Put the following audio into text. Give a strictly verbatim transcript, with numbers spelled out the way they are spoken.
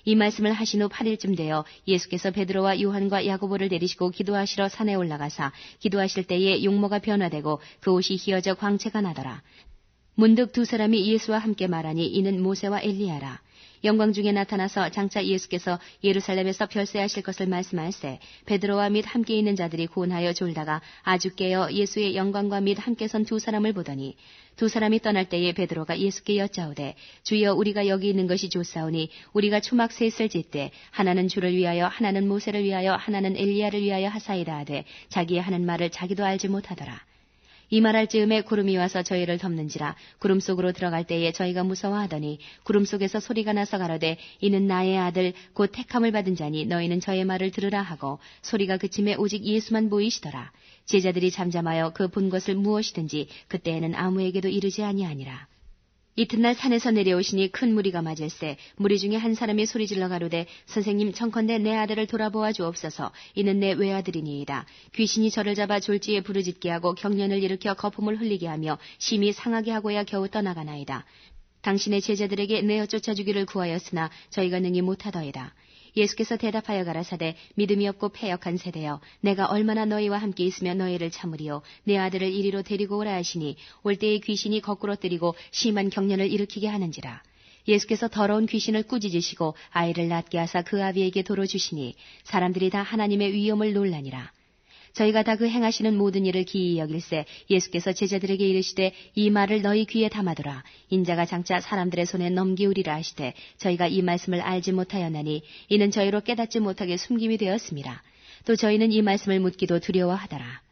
이 말씀을 하신 후 팔 일쯤 되어 예수께서 베드로와 요한과 야고보를 데리시고 기도하시러 산에 올라가사 기도하실 때에 용모가 변화되고 그 옷이 휘어져 광채가 나더라. 문득 두 사람이 예수와 함께 말하니 이는 모세와 엘리야라. 영광 중에 나타나서 장차 예수께서 예루살렘에서 별세하실 것을 말씀할세 베드로와 및 함께 있는 자들이 고운하여 졸다가 아주 깨어 예수의 영광과 및 함께 선 두 사람을 보더니 두 사람이 떠날 때에 베드로가 예수께 여짜오되 주여 우리가 여기 있는 것이 좋사오니 우리가 초막 셋을 짓되 하나는 주를 위하여 하나는 모세를 위하여 하나는 엘리야를 위하여 하사이다 하되 자기의 하는 말을 자기도 알지 못하더라. 이 말할 즈음에 구름이 와서 저희를 덮는지라 구름 속으로 들어갈 때에 저희가 무서워하더니 구름 속에서 소리가 나서 가로되 이는 나의 아들 곧 택함을 받은 자니 너희는 저의 말을 들으라 하고 소리가 그침에 오직 예수만 보이시더라. 제자들이 잠잠하여 그 본 것을 무엇이든지 그때에는 아무에게도 이르지 아니하니라. 이튿날 산에서 내려오시니 큰 무리가 맞을세 무리 중에 한 사람이 소리질러 가로되 선생님 청컨대 내 아들을 돌아보아 주옵소서. 이는 내 외아들이니이다. 귀신이 저를 잡아 졸지에 부르짖게 하고 경련을 일으켜 거품을 흘리게 하며 심히 상하게 하고야 겨우 떠나가나이다. 당신의 제자들에게 내어 쫓아주기를 구하였으나 저희가 능히 못하더이다. 예수께서 대답하여 가라사대 믿음이 없고 패역한 세대여 내가 얼마나 너희와 함께 있으며 너희를 참으리요. 내 아들을 이리로 데리고 오라 하시니 올 때에 귀신이 거꾸로 때리고 심한 경련을 일으키게 하는지라. 예수께서 더러운 귀신을 꾸짖으시고 아이를 낫게 하사 그 아비에게 도로 주시니 사람들이 다 하나님의 위엄을 놀라니라. 저희가 다 그 행하시는 모든 일을 기이히 여길세 예수께서 제자들에게 이르시되 이 말을 너희 귀에 담아두라. 인자가 장차 사람들의 손에 넘기우리라 하시되 저희가 이 말씀을 알지 못하였나니 이는 저희로 깨닫지 못하게 숨김이 되었습니다. 또 저희는 이 말씀을 묻기도 두려워하더라.